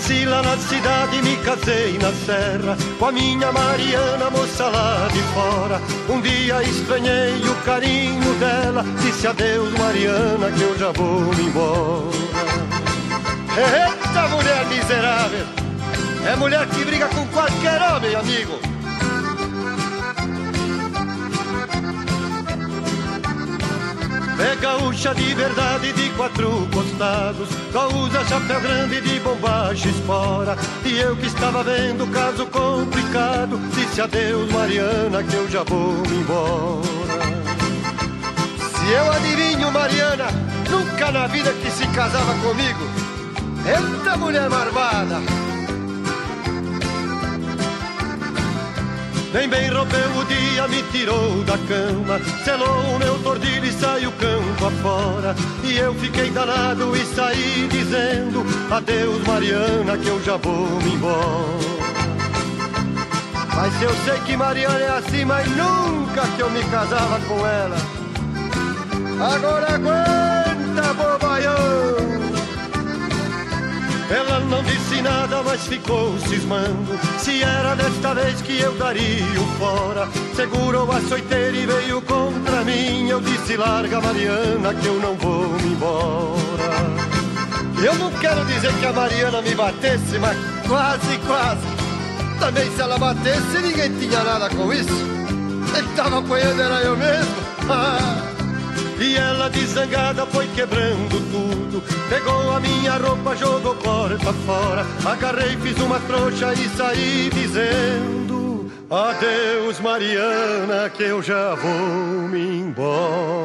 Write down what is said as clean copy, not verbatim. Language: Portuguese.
Nasci lá na cidade, me casei na serra com a minha Mariana, moça lá de fora. Um dia estranhei o carinho dela, disse adeus Mariana que eu já vou me embora. Eita mulher miserável, é mulher que briga com qualquer homem, amigo. É gaúcha de verdade, de quatro costados, só usa chapéu grande de bombagem espora. E eu que estava vendo o caso complicado, disse adeus Mariana que eu já vou me embora. Se eu adivinho Mariana, nunca na vida que se casava comigo. Eita mulher marvada. Nem bem rompeu o dia, me tirou da cama, selou o meu tordilho e saiu campo afora. E eu fiquei danado e saí dizendo adeus Mariana que eu já vou me embora. Mas eu sei que Mariana é assim, mas nunca que eu me casava com ela. Agora aguenta, bobaião. Ela não disse nada, mas ficou cismando se era desta vez que eu daria o fora. Segurou a soiteira e veio contra mim. Eu disse larga Mariana que eu não vou me embora. Eu não quero dizer que a Mariana me batesse, mas quase, quase. Também se ela batesse ninguém tinha nada com isso. Ele tava apanhando era eu mesmo. E ela desangada foi quebrando tudo, pegou a minha roupa, jogou porta fora. Agarrei, fiz uma trouxa e saí dizendo adeus Mariana que eu já vou me embora.